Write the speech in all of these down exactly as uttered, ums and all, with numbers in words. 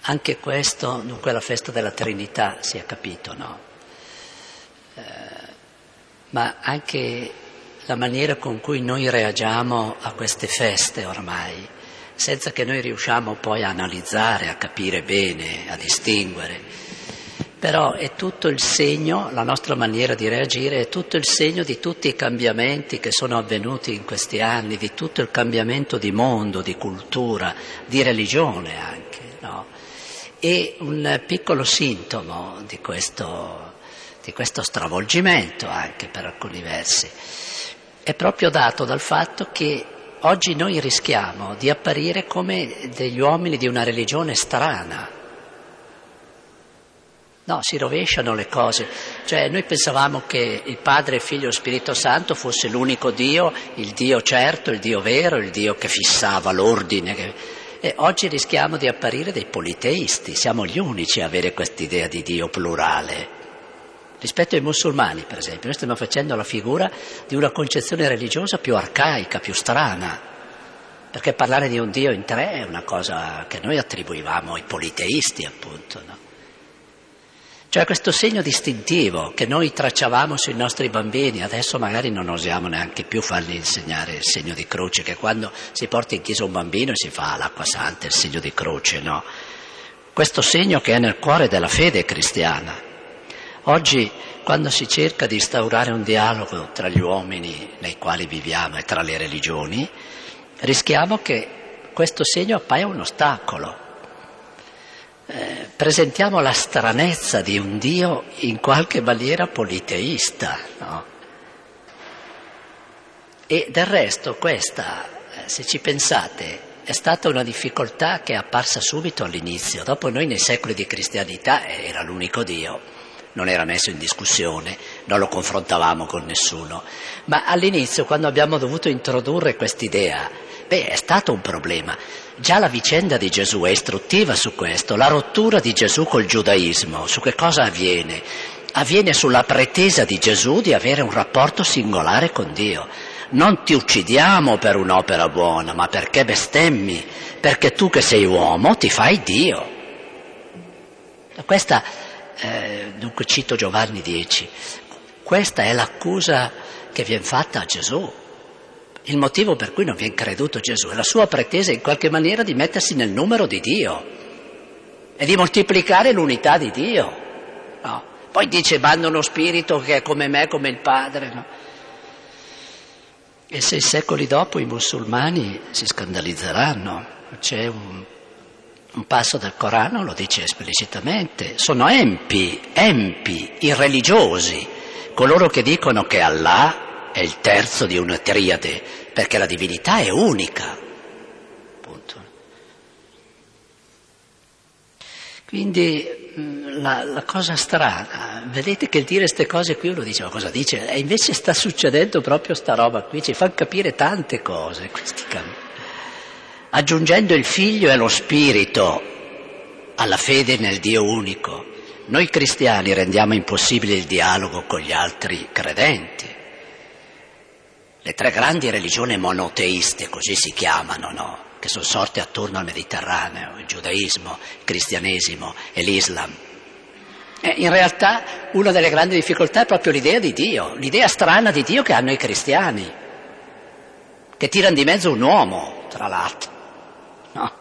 Anche questo, dunque la festa della Trinità, si è capito, no? Eh, ma anche la maniera con cui noi reagiamo a queste feste ormai, senza che noi riusciamo poi a analizzare, a capire bene, a distinguere. Però è tutto il segno, la nostra maniera di reagire è tutto il segno di tutti i cambiamenti che sono avvenuti in questi anni, di tutto il cambiamento di mondo, di cultura, di religione anche, no? E un piccolo sintomo di questo, di questo stravolgimento anche per alcuni versi è proprio dato dal fatto che oggi noi rischiamo di apparire come degli uomini di una religione strana. No, si rovesciano le cose. Cioè noi pensavamo che il Padre, il Figlio e lo Spirito Santo fosse l'unico Dio, il Dio certo, il Dio vero, il Dio che fissava l'ordine. Che... E oggi rischiamo di apparire dei politeisti, siamo gli unici a avere quest'idea di Dio plurale. Rispetto ai musulmani, per esempio, noi stiamo facendo la figura di una concezione religiosa più arcaica, più strana, perché parlare di un Dio in tre è una cosa che noi attribuivamo ai politeisti, appunto, no? Cioè questo segno distintivo che noi tracciavamo sui nostri bambini, adesso magari non osiamo neanche più fargli insegnare il segno di croce, che quando si porta in chiesa un bambino si fa l'acqua santa, il segno di croce, no? Questo segno che è nel cuore della fede cristiana. Oggi, quando si cerca di instaurare un dialogo tra gli uomini nei quali viviamo e tra le religioni, rischiamo che questo segno appaia un ostacolo. Eh, presentiamo la stranezza di un Dio in qualche maniera politeista, no? E del resto questa, eh, se ci pensate, è stata una difficoltà che è apparsa subito all'inizio. Dopo noi nei secoli di cristianità era l'unico Dio, non era messo in discussione, non lo confrontavamo con nessuno. Ma all'inizio, quando abbiamo dovuto introdurre quest'idea, beh, è stato un problema. Già la vicenda di Gesù è istruttiva su questo, la rottura di Gesù col giudaismo, su che cosa avviene? Avviene sulla pretesa di Gesù di avere un rapporto singolare con Dio. Non ti uccidiamo per un'opera buona, ma perché bestemmi, perché tu che sei uomo ti fai Dio. Questa, eh, dunque cito Giovanni dieci, questa è l'accusa che viene fatta a Gesù. Il motivo per cui non viene creduto Gesù è la sua pretesa in qualche maniera di mettersi nel numero di Dio e di moltiplicare l'unità di Dio, no? Poi dice manda uno spirito che è come me, come il Padre, no? E sei secoli dopo i musulmani si scandalizzeranno. C'è un, un passo del Corano, lo dice esplicitamente, sono empi, empi, irreligiosi, coloro che dicono che Allah è il terzo di una triade, perché la divinità è unica. Punto. Quindi la, la cosa strana, vedete che il dire queste cose qui uno dice, ma cosa dice? E invece sta succedendo proprio sta roba qui, ci fa capire tante cose, questi cambi. Aggiungendo il Figlio e lo Spirito alla fede nel Dio unico, noi cristiani rendiamo impossibile il dialogo con gli altri credenti. Le tre grandi religioni monoteiste, così si chiamano, no? Che sono sorte attorno al Mediterraneo, il giudaismo, il cristianesimo e l'Islam. E in realtà una delle grandi difficoltà è proprio l'idea di Dio, l'idea strana di Dio che hanno i cristiani, che tirano di mezzo un uomo, tra l'altro, no?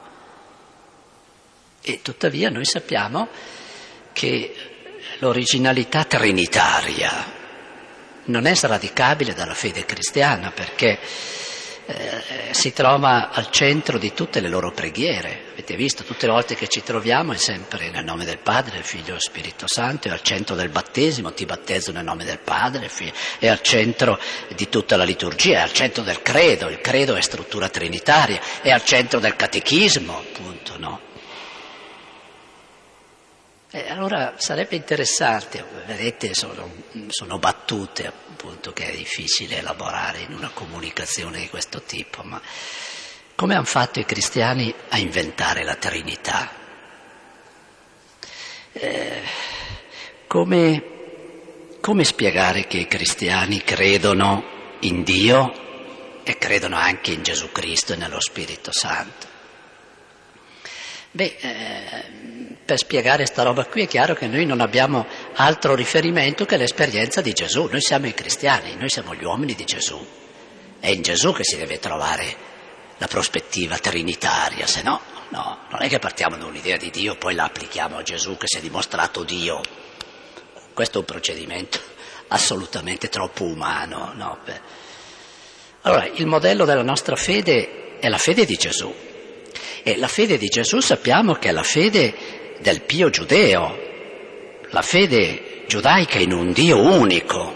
E tuttavia noi sappiamo che l'originalità trinitaria non è sradicabile dalla fede cristiana, perché eh, si trova al centro di tutte le loro preghiere. Avete visto, tutte le volte che ci troviamo è sempre nel nome del Padre, del Figlio e dello Spirito Santo, è al centro del battesimo, ti battezzo nel nome del Padre, è al centro di tutta la liturgia, è al centro del credo, il credo è struttura trinitaria, è al centro del catechismo, appunto, no? E allora sarebbe interessante, vedete, sono, sono battute appunto che è difficile elaborare in una comunicazione di questo tipo, ma come hanno fatto i cristiani a inventare la Trinità? Eh, come, come spiegare che i cristiani credono in Dio e credono anche in Gesù Cristo e nello Spirito Santo? Beh, eh, per spiegare sta roba qui è chiaro che noi non abbiamo altro riferimento che l'esperienza di Gesù. Noi siamo i cristiani, noi siamo gli uomini di Gesù. È in Gesù che si deve trovare la prospettiva trinitaria, se no, no, non è che partiamo da un'idea di Dio, poi la applichiamo a Gesù che si è dimostrato Dio. Questo è un procedimento assolutamente troppo umano, no? Allora, il modello della nostra fede è la fede di Gesù. E la fede di Gesù sappiamo che è la fede del pio giudeo, la fede giudaica in un Dio unico,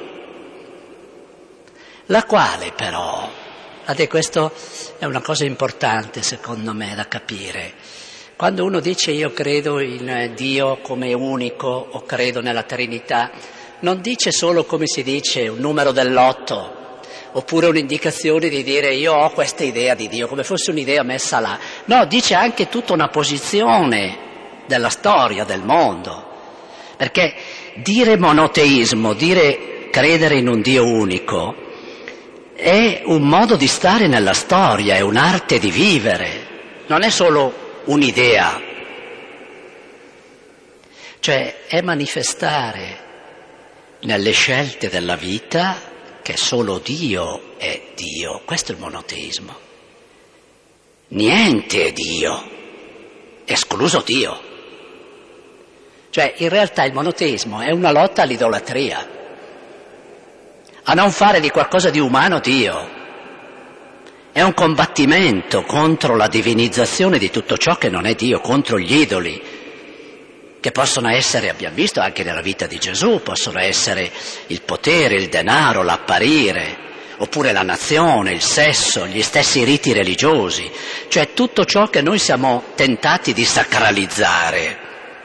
la quale però, guardate, questo è una cosa importante secondo me da capire. Quando uno dice io credo in Dio come unico o credo nella Trinità, non dice solo, come si dice, un numero del lotto, oppure un'indicazione di dire io ho questa idea di Dio, come fosse un'idea messa là. No, dice anche tutta una posizione della storia, del mondo. Perché dire monoteismo, dire credere in un Dio unico, è un modo di stare nella storia, è un'arte di vivere, non è solo un'idea. Cioè è manifestare nelle scelte della vita che solo Dio è Dio. Questo è il monoteismo. Niente è Dio, escluso Dio. Cioè, in realtà il monoteismo è una lotta all'idolatria, a non fare di qualcosa di umano Dio. È un combattimento contro la divinizzazione di tutto ciò che non è Dio, contro gli idoli, che possono essere, abbiamo visto anche nella vita di Gesù, possono essere il potere, il denaro, l'apparire, oppure la nazione, il sesso, gli stessi riti religiosi, cioè tutto ciò che noi siamo tentati di sacralizzare.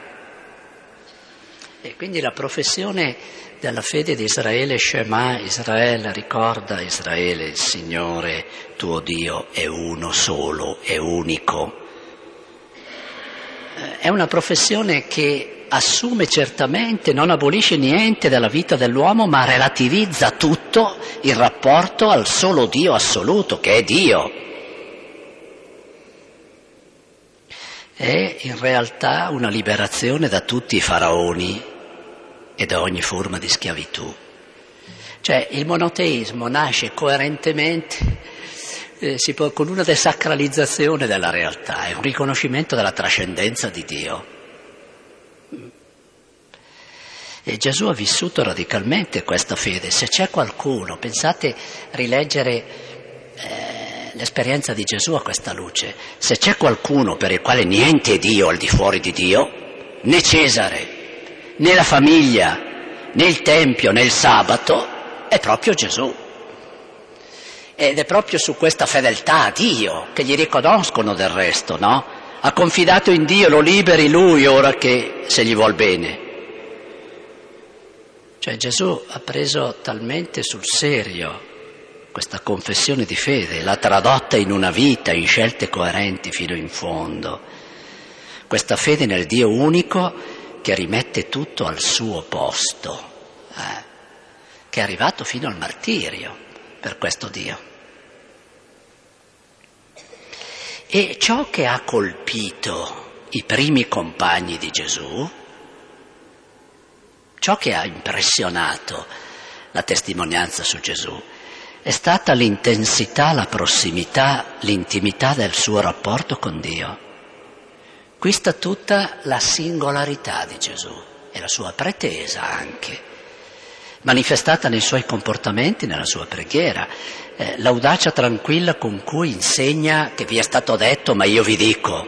E quindi la professione della fede di Israele, Shema Israele, ricorda Israele, il Signore tuo Dio è uno solo, è unico. È una professione che assume certamente, non abolisce niente dalla vita dell'uomo, ma relativizza tutto in rapporto al solo Dio assoluto, che è Dio. È in realtà una liberazione da tutti i faraoni e da ogni forma di schiavitù. Cioè il monoteismo nasce coerentemente Eh, si può, con una desacralizzazione della realtà, è un riconoscimento della trascendenza di Dio. E Gesù ha vissuto radicalmente questa fede. Se c'è qualcuno, pensate, rileggere eh, l'esperienza di Gesù a questa luce, se c'è qualcuno per il quale niente è Dio al di fuori di Dio, né Cesare, né la famiglia, né il Tempio, né il sabato, è proprio Gesù. Ed è proprio su questa fedeltà a Dio che gli riconoscono del resto, no? Ha confidato in Dio, lo liberi Lui ora che se gli vuol bene. Cioè Gesù ha preso talmente sul serio questa confessione di fede, l'ha tradotta in una vita, in scelte coerenti fino in fondo. Questa fede nel Dio unico che rimette tutto al suo posto, eh? che è arrivato fino al martirio per questo Dio. E ciò che ha colpito i primi compagni di Gesù, ciò che ha impressionato la testimonianza su Gesù, è stata l'intensità, la prossimità, l'intimità del suo rapporto con Dio. Qui sta tutta la singolarità di Gesù e la sua pretesa anche, manifestata nei suoi comportamenti, nella sua preghiera, eh, l'audacia tranquilla con cui insegna che vi è stato detto ma io vi dico,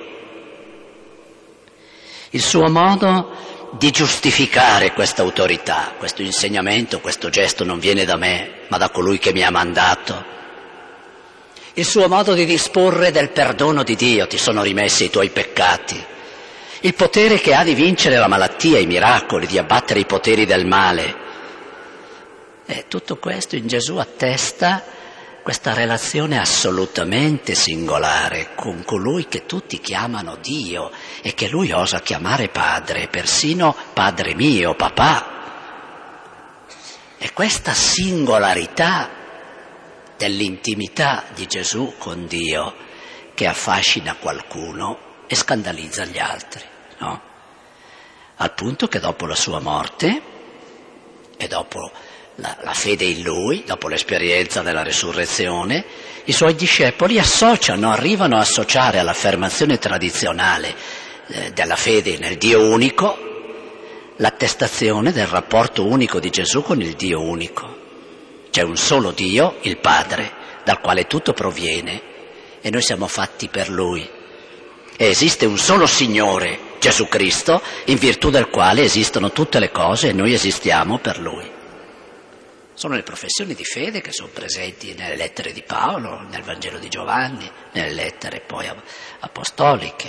il suo modo di giustificare questa autorità, questo insegnamento, questo gesto non viene da me ma da colui che mi ha mandato, il suo modo di disporre del perdono di Dio, ti sono rimessi i tuoi peccati, il potere che ha di vincere la malattia, i miracoli, di abbattere i poteri del male. E tutto questo in Gesù attesta questa relazione assolutamente singolare con colui che tutti chiamano Dio e che lui osa chiamare padre, persino padre mio, papà. E questa singolarità dell'intimità di Gesù con Dio che affascina qualcuno e scandalizza gli altri, no? Al punto che dopo la sua morte e dopo la, la fede in lui, dopo l'esperienza della resurrezione, i suoi discepoli associano, arrivano a associare all'affermazione tradizionale eh, della fede nel Dio unico l'attestazione del rapporto unico di Gesù con il Dio unico. C'è un solo Dio, il Padre, dal quale tutto proviene e noi siamo fatti per Lui. E esiste un solo Signore, Gesù Cristo, in virtù del quale esistono tutte le cose e noi esistiamo per Lui. Sono le professioni di fede che sono presenti nelle lettere di Paolo, nel Vangelo di Giovanni, nelle lettere poi apostoliche.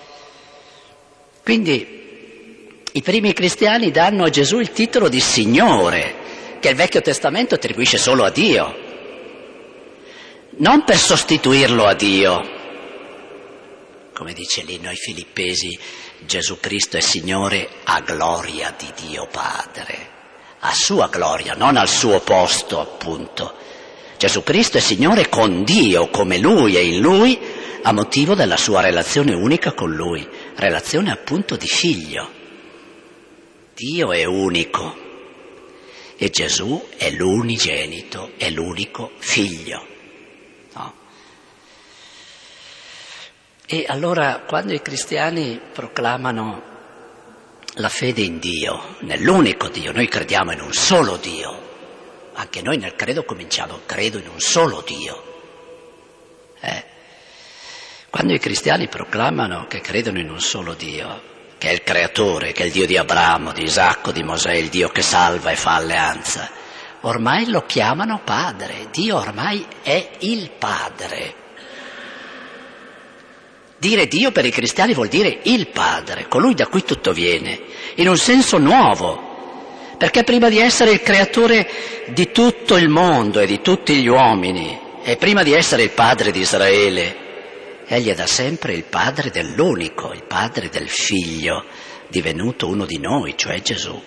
Quindi i primi cristiani danno a Gesù il titolo di Signore, che il Vecchio Testamento attribuisce solo a Dio, non per sostituirlo a Dio. Come dice l'inno ai Filippesi, Gesù Cristo è Signore a gloria di Dio Padre, a sua gloria, non al suo posto, appunto. Gesù Cristo è Signore con Dio, come Lui e in Lui, a motivo della sua relazione unica con Lui, relazione appunto di figlio. Dio è unico e Gesù è l'unigenito, è l'unico figlio. No? E allora quando i cristiani proclamano la fede in Dio, nell'unico Dio, noi crediamo in un solo Dio, anche noi nel credo cominciamo, credo in un solo Dio. Eh? Quando i cristiani proclamano che credono in un solo Dio, che è il creatore, che è il Dio di Abramo, di Isacco, di Mosè, il Dio che salva e fa alleanza, ormai lo chiamano Padre. Dio ormai è il Padre. Dire Dio per i cristiani vuol dire il Padre, colui da cui tutto viene, in un senso nuovo, perché prima di essere il creatore di tutto il mondo e di tutti gli uomini, e prima di essere il Padre di Israele, Egli è da sempre il Padre dell'unico, il Padre del Figlio, divenuto uno di noi, cioè Gesù.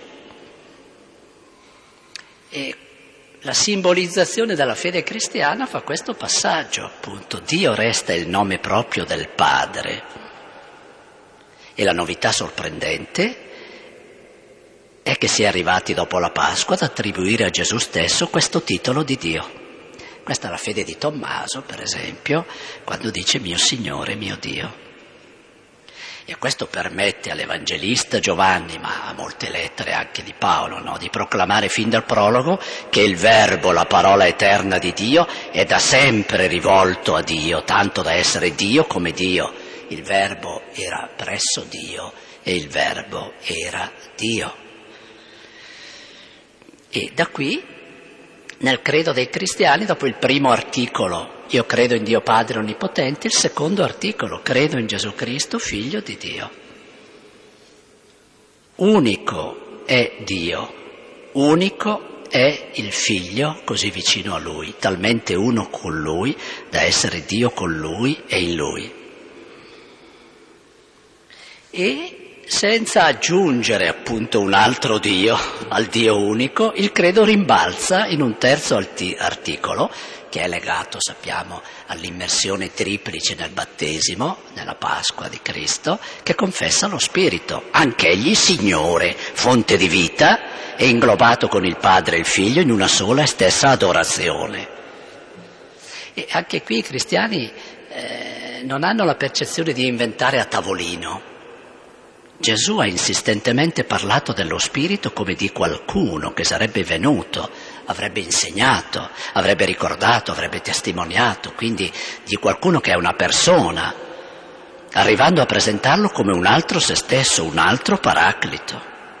E la simbolizzazione della fede cristiana fa questo passaggio, appunto. Dio resta il nome proprio del Padre. E la novità sorprendente è che si è arrivati dopo la Pasqua ad attribuire a Gesù stesso questo titolo di Dio. Questa è la fede di Tommaso, per esempio, quando dice mio Signore, mio Dio. E questo permette all'Evangelista Giovanni, ma a molte lettere anche di Paolo, no? di proclamare fin dal prologo che il Verbo, la parola eterna di Dio, è da sempre rivolto a Dio, tanto da essere Dio come Dio. Il Verbo era presso Dio e il Verbo era Dio. E da qui, nel credo dei cristiani, dopo il primo articolo, io credo in Dio Padre Onnipotente, il secondo articolo, credo in Gesù Cristo, Figlio di Dio. Unico è Dio, unico è il Figlio così vicino a Lui, talmente uno con Lui da essere Dio con Lui e in Lui. E senza aggiungere appunto un altro Dio al Dio unico, il credo rimbalza in un terzo alti- articolo che è legato, sappiamo, all'immersione triplice nel battesimo, nella Pasqua di Cristo, che confessa lo Spirito, anch'egli Signore, fonte di vita e inglobato con il Padre e il Figlio in una sola e stessa adorazione. E anche qui i cristiani eh, non hanno la percezione di inventare a tavolino. Gesù ha insistentemente parlato dello Spirito come di qualcuno che sarebbe venuto, avrebbe insegnato, avrebbe ricordato, avrebbe testimoniato, quindi di qualcuno che è una persona, arrivando a presentarlo come un altro se stesso, un altro paraclito.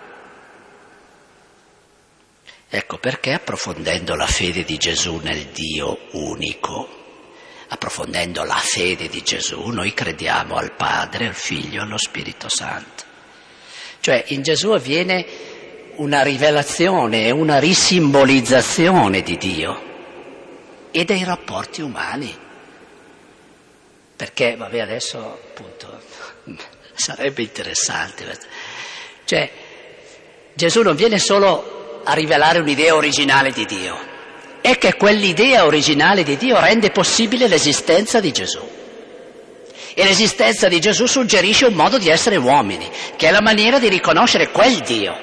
Ecco perché, approfondendo la fede di Gesù nel Dio unico, approfondendo la fede di Gesù, noi crediamo al Padre, al Figlio e allo Spirito Santo. Cioè in Gesù avviene una rivelazione e una risimbolizzazione di Dio e dei rapporti umani. Perché, vabbè, adesso appunto sarebbe interessante. Cioè Gesù non viene solo a rivelare un'idea originale di Dio, è che quell'idea originale di Dio rende possibile l'esistenza di Gesù. E l'esistenza di Gesù suggerisce un modo di essere uomini, che è la maniera di riconoscere quel Dio.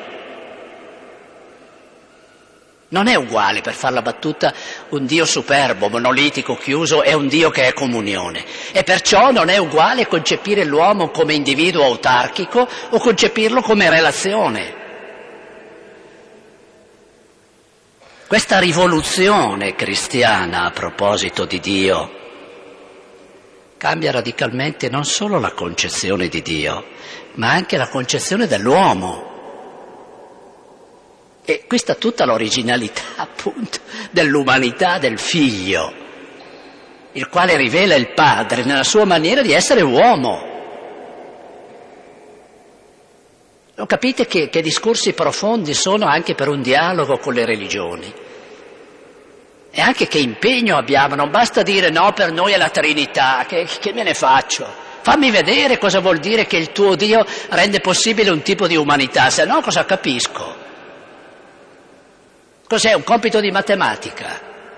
Non è uguale, per far la battuta, un Dio superbo, monolitico, chiuso e un Dio che è comunione. E perciò non è uguale concepire l'uomo come individuo autarchico o concepirlo come relazione. Questa rivoluzione cristiana a proposito di Dio cambia radicalmente non solo la concezione di Dio, ma anche la concezione dell'uomo. E qui sta tutta l'originalità, appunto, dell'umanità del Figlio, il quale rivela il Padre nella sua maniera di essere uomo. Non capite che, che discorsi profondi sono anche per un dialogo con le religioni? E anche che impegno abbiamo, non basta dire no, per noi è la Trinità, che, che me ne faccio? Fammi vedere cosa vuol dire che il tuo Dio rende possibile un tipo di umanità, se no cosa capisco? Cos'è, un compito di matematica?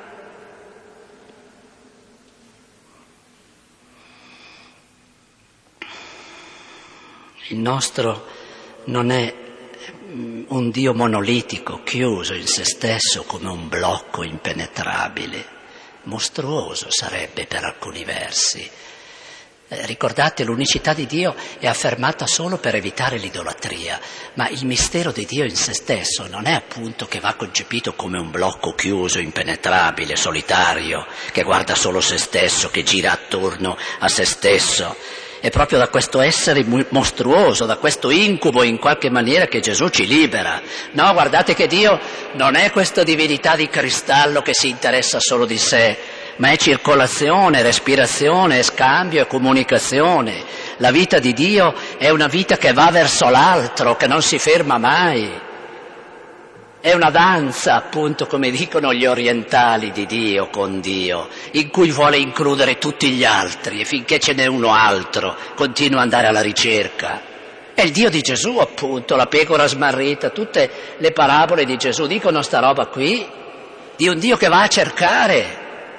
Il nostro non è un Dio monolitico, chiuso in se stesso come un blocco impenetrabile. Mostruoso sarebbe per alcuni versi. Eh, ricordate, l'unicità di Dio è affermata solo per evitare l'idolatria, ma il mistero di Dio in se stesso non è appunto che va concepito come un blocco chiuso, impenetrabile, solitario, che guarda solo se stesso, che gira attorno a se stesso. È proprio da questo essere mostruoso, da questo incubo in qualche maniera che Gesù ci libera. No, guardate che Dio non è questa divinità di cristallo che si interessa solo di sé, ma è circolazione, respirazione, scambio e comunicazione. La vita di Dio è una vita che va verso l'altro, che non si ferma mai. È una danza, appunto, come dicono gli orientali, di Dio con Dio, in cui vuole includere tutti gli altri e finché ce n'è uno altro continua ad andare alla ricerca. È il Dio di Gesù, appunto, la pecora smarrita, tutte le parabole di Gesù dicono sta roba qui, di un Dio che va a cercare.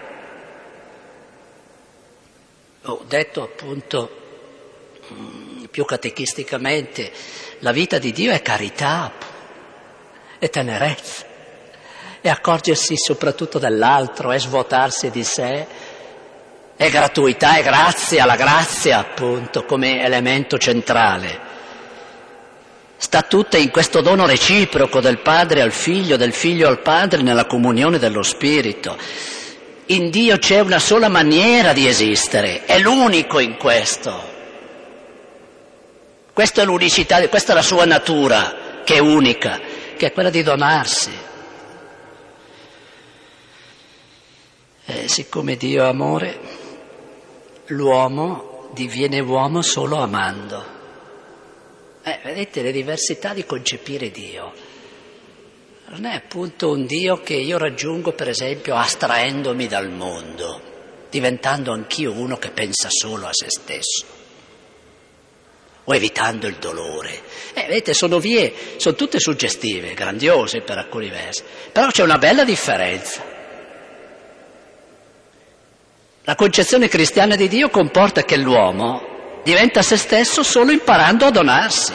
Ho detto appunto più catechisticamente, la vita di Dio è carità, è tenerezza, è accorgersi soprattutto dell'altro, è svuotarsi di sé, è gratuità, è grazia, la grazia appunto come elemento centrale. Sta tutta in questo dono reciproco del Padre al Figlio, del Figlio al Padre nella comunione dello Spirito. In Dio c'è una sola maniera di esistere, è l'unico in questo. Questa è l'unicità, questa è la sua natura che è unica, che è quella di donarsi. E siccome Dio è amore, l'uomo diviene uomo solo amando. Eh, vedete le diversità di concepire Dio. Non è appunto un Dio che io raggiungo, per esempio, astraendomi dal mondo, diventando anch'io uno che pensa solo a se stesso, o evitando il dolore. Eh, vedete, sono vie, sono tutte suggestive, grandiose per alcuni versi, però c'è una bella differenza. La concezione cristiana di Dio comporta che l'uomo diventa se stesso solo imparando a donarsi.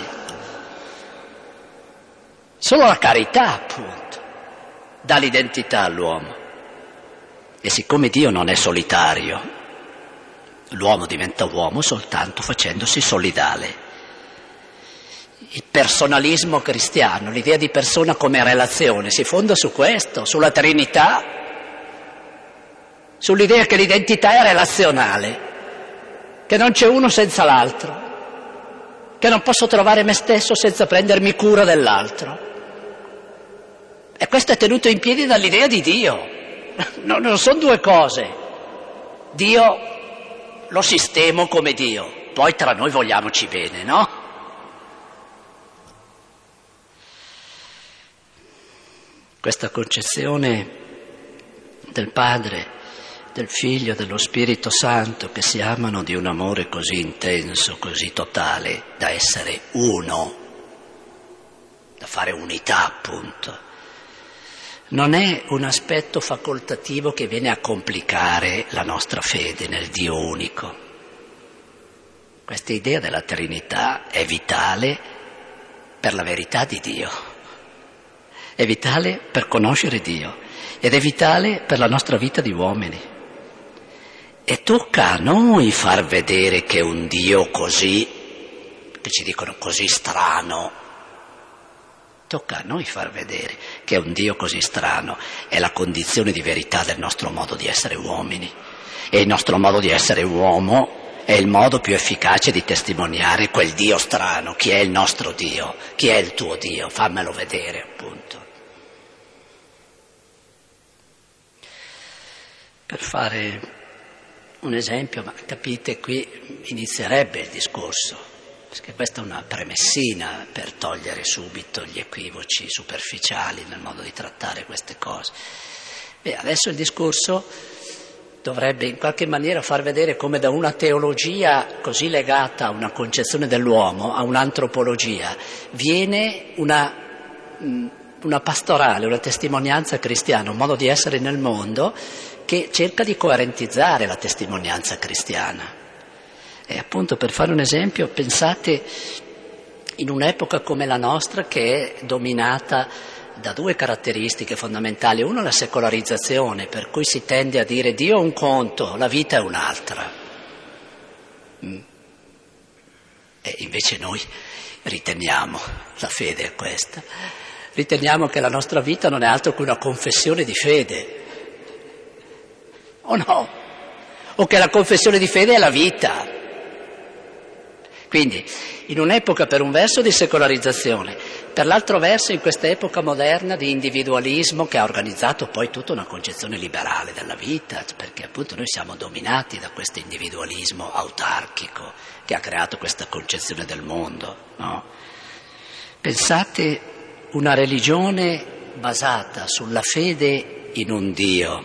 Solo la carità, appunto, dà l'identità all'uomo. E siccome Dio non è solitario, l'uomo diventa uomo soltanto facendosi solidale. Il personalismo cristiano, l'idea di persona come relazione, si fonda su questo, sulla Trinità, sull'idea che l'identità è relazionale, che non c'è uno senza l'altro, che non posso trovare me stesso senza prendermi cura dell'altro. E questo è tenuto in piedi dall'idea di Dio. No, non sono due cose. Dio lo sistemo come Dio, poi tra noi vogliamoci bene, no? Questa concezione del Padre, del Figlio, dello Spirito Santo, che si amano di un amore così intenso, così totale, da essere uno, da fare unità, appunto. Non è un aspetto facoltativo che viene a complicare la nostra fede nel Dio unico. Questa idea della Trinità è vitale per la verità di Dio, è vitale per conoscere Dio ed è vitale per la nostra vita di uomini. E tocca a noi far vedere che un Dio così, che ci dicono così strano, tocca a noi far vedere che un Dio così strano è la condizione di verità del nostro modo di essere uomini. E il nostro modo di essere uomo è il modo più efficace di testimoniare quel Dio strano. Chi è il nostro Dio? Chi è il tuo Dio? Fammelo vedere, appunto. Per fare un esempio, ma capite, qui inizierebbe il discorso, perché questa è una premessina per togliere subito gli equivoci superficiali nel modo di trattare queste cose. Beh, adesso il discorso dovrebbe in qualche maniera far vedere come da una teologia così legata a una concezione dell'uomo, a un'antropologia, viene una, una pastorale, una testimonianza cristiana, un modo di essere nel mondo che cerca di coerentizzare la testimonianza cristiana. E appunto, per fare un esempio, pensate in un'epoca come la nostra che è dominata da due caratteristiche fondamentali. Uno è la secolarizzazione, per cui si tende a dire Dio è un conto, la vita è un'altra. Mm. E invece noi riteniamo, la fede è questa, riteniamo che la nostra vita non è altro che una confessione di fede. O no? O che la confessione di fede è la vita. Quindi, in un'epoca per un verso di secolarizzazione, per l'altro verso in questa epoca moderna di individualismo che ha organizzato poi tutta una concezione liberale della vita, perché appunto noi siamo dominati da questo individualismo autarchico che ha creato questa concezione del mondo, no? Pensate una religione basata sulla fede in un Dio,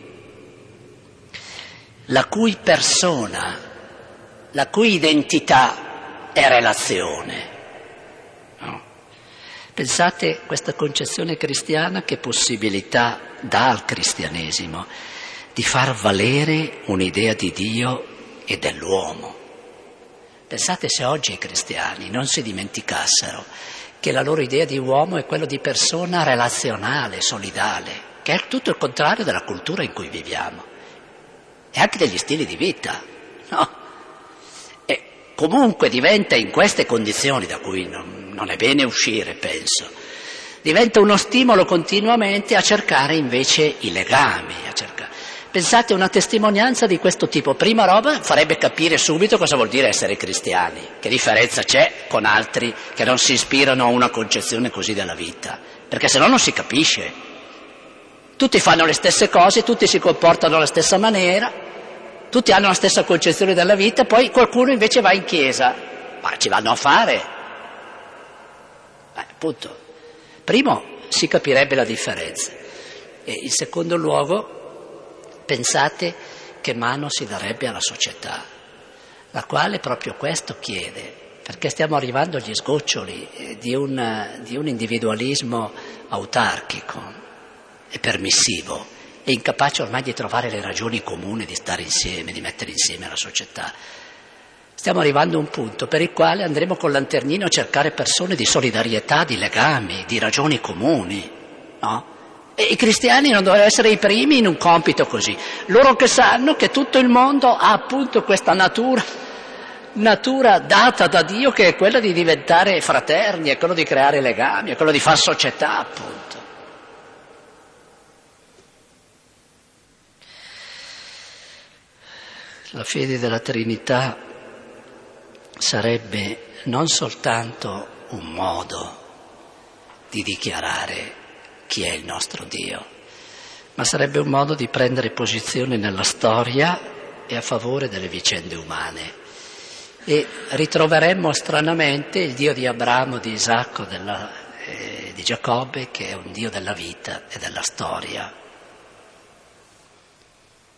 la cui persona, la cui identità è relazione. No? Pensate questa concezione cristiana che possibilità dà al cristianesimo di far valere un'idea di Dio e dell'uomo. Pensate se oggi i cristiani non si dimenticassero che la loro idea di uomo è quella di persona relazionale, solidale, che è tutto il contrario della cultura in cui viviamo e anche degli stili di vita, no? Comunque diventa in queste condizioni, da cui non, non è bene uscire, penso, diventa uno stimolo continuamente a cercare invece i legami, a cercare. Pensate, una testimonianza di questo tipo, prima roba farebbe capire subito cosa vuol dire essere cristiani, che differenza c'è con altri che non si ispirano a una concezione così della vita, perché se no non si capisce. Tutti fanno le stesse cose, tutti si comportano alla stessa maniera, tutti hanno la stessa concezione della vita, poi qualcuno invece va in chiesa, ma ci vanno a fare. Eh, appunto, primo si capirebbe la differenza e in secondo luogo pensate che mano si darebbe alla società, la quale proprio questo chiede, perché stiamo arrivando agli sgoccioli di un, di un individualismo autarchico e permissivo, è incapace ormai di trovare le ragioni comuni di stare insieme, di mettere insieme la società. Stiamo arrivando a un punto per il quale andremo col lanternino a cercare persone di solidarietà, di legami, di ragioni comuni, no? E i cristiani non dovrebbero essere i primi in un compito così. Loro che sanno che tutto il mondo ha appunto questa natura, natura data da Dio, che è quella di diventare fraterni, è quello di creare legami, è quello di far società, appunto. La fede della Trinità sarebbe non soltanto un modo di dichiarare chi è il nostro Dio, ma sarebbe un modo di prendere posizione nella storia e a favore delle vicende umane. E ritroveremmo stranamente il Dio di Abramo, di Isacco, della, eh, di Giacobbe, che è un Dio della vita e della storia.